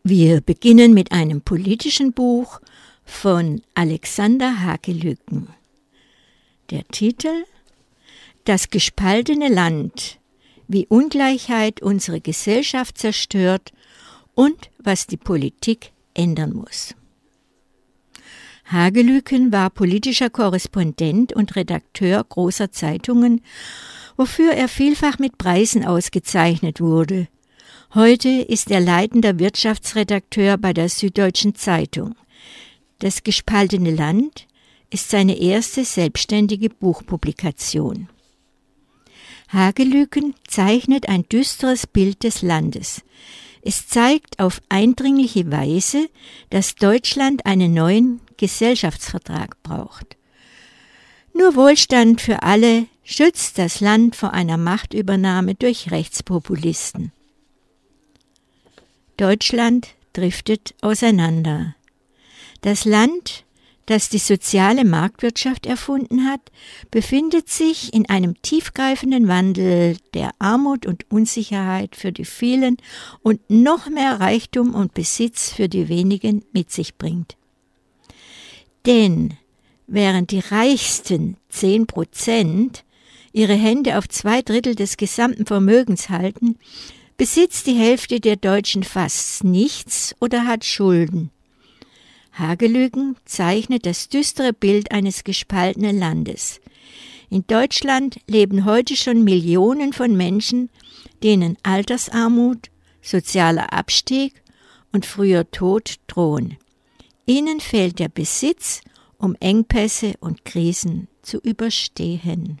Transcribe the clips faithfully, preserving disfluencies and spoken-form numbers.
Wir beginnen mit einem politischen Buch von Alexander Hakelüken. Der Titel: Das gespaltene Land, wie Ungleichheit unsere Gesellschaft zerstört und was die Politik ändern muss. Hakelüken war politischer Korrespondent und Redakteur großer Zeitungen, wofür er vielfach mit Preisen ausgezeichnet wurde. Heute ist er leitender Wirtschaftsredakteur bei der Süddeutschen Zeitung. Das gespaltene Land ist seine erste selbstständige Buchpublikation. Hakelüken zeichnet ein düsteres Bild des Landes. Es zeigt auf eindringliche Weise, dass Deutschland einen neuen Gesellschaftsvertrag braucht. Nur Wohlstand für alle schützt das Land vor einer Machtübernahme durch Rechtspopulisten. Deutschland driftet auseinander. Das Land, das die soziale Marktwirtschaft erfunden hat, befindet sich in einem tiefgreifenden Wandel, der Armut und Unsicherheit für die vielen und noch mehr Reichtum und Besitz für die wenigen mit sich bringt. Denn während die reichsten zehn Prozent ihre Hände auf zwei Drittel des gesamten Vermögens halten, besitzt die Hälfte der Deutschen fast nichts oder hat Schulden. Hakelüken zeichnet das düstere Bild eines gespaltenen Landes. In Deutschland leben heute schon Millionen von Menschen, denen Altersarmut, sozialer Abstieg und früher Tod drohen. Ihnen fehlt der Besitz, um Engpässe und Krisen zu überstehen.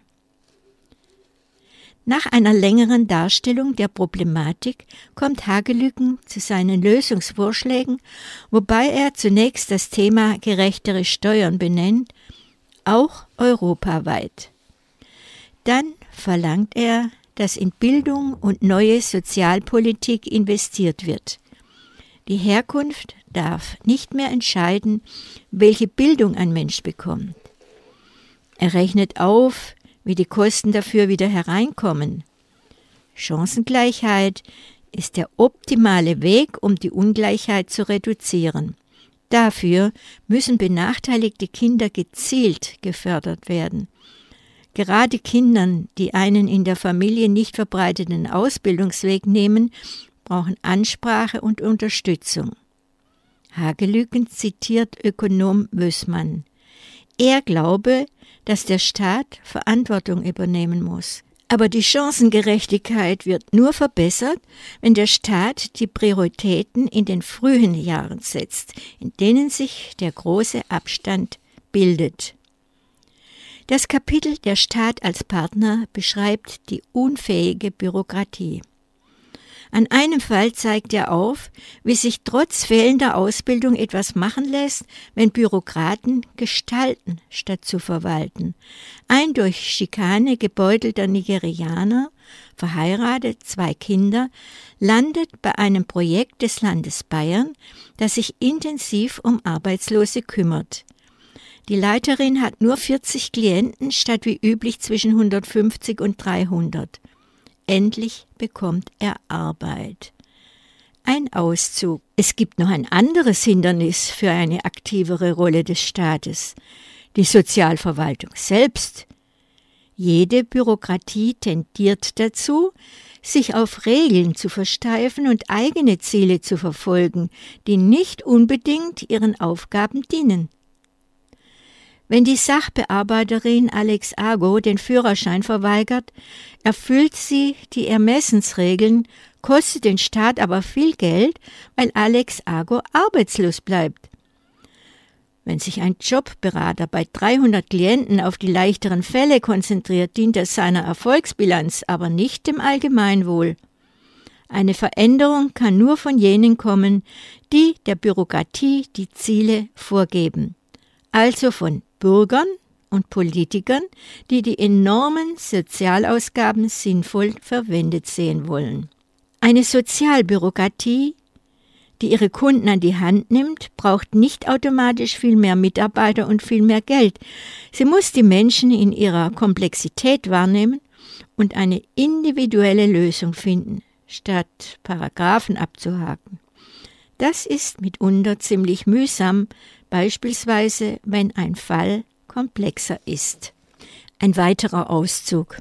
Nach einer längeren Darstellung der Problematik kommt Hakelüken zu seinen Lösungsvorschlägen, wobei er zunächst das Thema gerechtere Steuern benennt, auch europaweit. Dann verlangt er, dass in Bildung und neue Sozialpolitik investiert wird. Die Herkunft darf nicht mehr entscheiden, welche Bildung ein Mensch bekommt. Er rechnet auf, wie die Kosten dafür wieder hereinkommen. Chancengleichheit ist der optimale Weg, um die Ungleichheit zu reduzieren. Dafür müssen benachteiligte Kinder gezielt gefördert werden. Gerade Kindern, die einen in der Familie nicht verbreiteten Ausbildungsweg nehmen, brauchen Ansprache und Unterstützung. Hakelüken zitiert Ökonom Wößmann. Er glaube, dass der Staat Verantwortung übernehmen muss. Aber die Chancengerechtigkeit wird nur verbessert, wenn der Staat die Prioritäten in den frühen Jahren setzt, in denen sich der große Abstand bildet. Das Kapitel Der Staat als Partner beschreibt die unfähige Bürokratie. An einem Fall zeigt er auf, wie sich trotz fehlender Ausbildung etwas machen lässt, wenn Bürokraten gestalten, statt zu verwalten. Ein durch Schikane gebeutelter Nigerianer, verheiratet, zwei Kinder, landet bei einem Projekt des Landes Bayern, das sich intensiv um Arbeitslose kümmert. Die Leiterin hat nur vierzig Klienten statt wie üblich zwischen hundertfünfzig und dreihundert. Endlich bekommt er Arbeit. Ein Auszug. Es gibt noch ein anderes Hindernis für eine aktivere Rolle des Staates: die Sozialverwaltung selbst. Jede Bürokratie tendiert dazu, sich auf Regeln zu versteifen und eigene Ziele zu verfolgen, die nicht unbedingt ihren Aufgaben dienen. Wenn die Sachbearbeiterin Alex Ago den Führerschein verweigert, erfüllt sie die Ermessensregeln, kostet den Staat aber viel Geld, weil Alex Ago arbeitslos bleibt. Wenn sich ein Jobberater bei dreihundert Klienten auf die leichteren Fälle konzentriert, dient er seiner Erfolgsbilanz, aber nicht dem Allgemeinwohl. Eine Veränderung kann nur von jenen kommen, die der Bürokratie die Ziele vorgeben, also von Bürgern und Politikern, die die enormen Sozialausgaben sinnvoll verwendet sehen wollen. Eine Sozialbürokratie, die ihre Kunden an die Hand nimmt, braucht nicht automatisch viel mehr Mitarbeiter und viel mehr Geld. Sie muss die Menschen in ihrer Komplexität wahrnehmen und eine individuelle Lösung finden, statt Paragraphen abzuhaken. Das ist mitunter ziemlich mühsam, beispielsweise wenn ein Fall komplexer ist. Ein weiterer Auszug.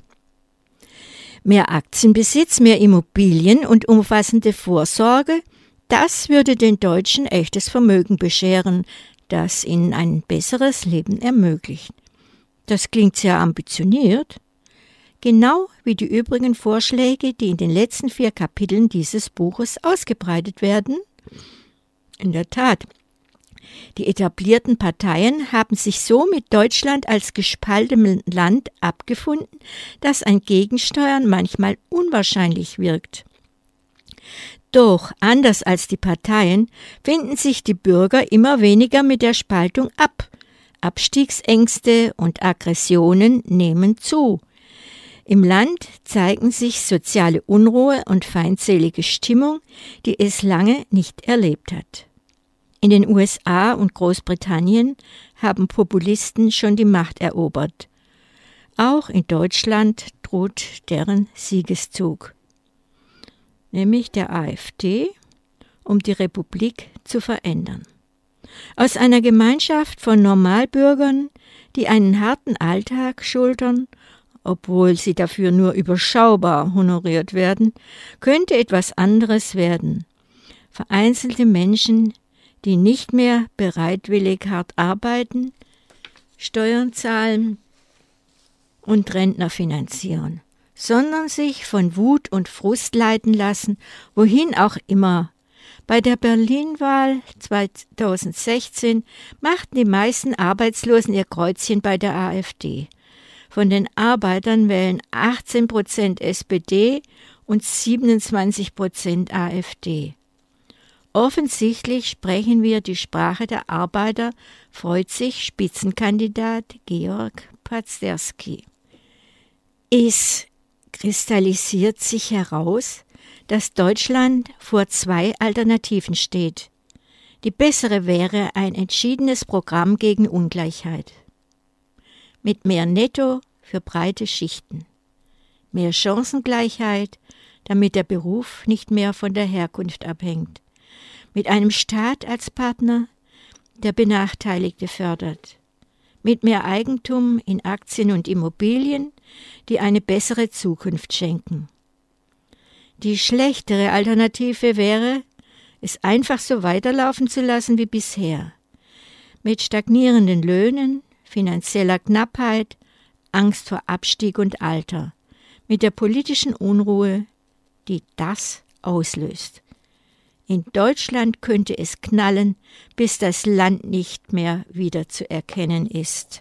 Mehr Aktienbesitz, mehr Immobilien und umfassende Vorsorge, das würde den Deutschen echtes Vermögen bescheren, das ihnen ein besseres Leben ermöglicht. Das klingt sehr ambitioniert, genau wie die übrigen Vorschläge, die in den letzten vier Kapiteln dieses Buches ausgebreitet werden. In der Tat, die etablierten Parteien haben sich so mit Deutschland als gespaltenem Land abgefunden, dass ein Gegensteuern manchmal unwahrscheinlich wirkt. Doch, anders als die Parteien, finden sich die Bürger immer weniger mit der Spaltung ab. Abstiegsängste und Aggressionen nehmen zu. Im Land zeigen sich soziale Unruhe und feindselige Stimmung, die es lange nicht erlebt hat. In den U S A und Großbritannien haben Populisten schon die Macht erobert. Auch in Deutschland droht deren Siegeszug, nämlich der AfD, um die Republik zu verändern. Aus einer Gemeinschaft von Normalbürgern, die einen harten Alltag schultern, obwohl sie dafür nur überschaubar honoriert werden, könnte etwas anderes werden. Vereinzelte Menschen, die nicht mehr bereitwillig hart arbeiten, Steuern zahlen und Rentner finanzieren, sondern sich von Wut und Frust leiten lassen, wohin auch immer. Bei der Berlin-Wahl zweitausendsechzehn machten die meisten Arbeitslosen ihr Kreuzchen bei der AfD. Von den Arbeitern wählen achtzehn Prozent S P D und siebenundzwanzig Prozent AfD. Offensichtlich sprechen wir die Sprache der Arbeiter, freut sich Spitzenkandidat Georg Pazderski. Es kristallisiert sich heraus, dass Deutschland vor zwei Alternativen steht. Die bessere wäre ein entschiedenes Programm gegen Ungleichheit. Mit mehr Netto für breite Schichten. Mehr Chancengleichheit, damit der Beruf nicht mehr von der Herkunft abhängt. Mit einem Staat als Partner, der Benachteiligte fördert. Mit mehr Eigentum in Aktien und Immobilien, die eine bessere Zukunft schenken. Die schlechtere Alternative wäre, es einfach so weiterlaufen zu lassen wie bisher. Mit stagnierenden Löhnen, finanzieller Knappheit, Angst vor Abstieg und Alter. Mit der politischen Unruhe, die das auslöst. In Deutschland könnte es knallen, bis das Land nicht mehr wiederzuerkennen ist.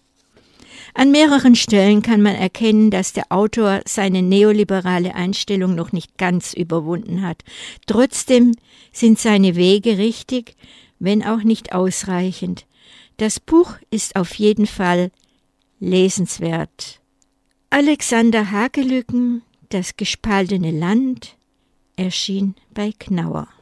An mehreren Stellen kann man erkennen, dass der Autor seine neoliberale Einstellung noch nicht ganz überwunden hat. Trotzdem sind seine Wege richtig, wenn auch nicht ausreichend. Das Buch ist auf jeden Fall lesenswert. Alexander Hakelücken, Das gespaltene Land, erschien bei Knauer.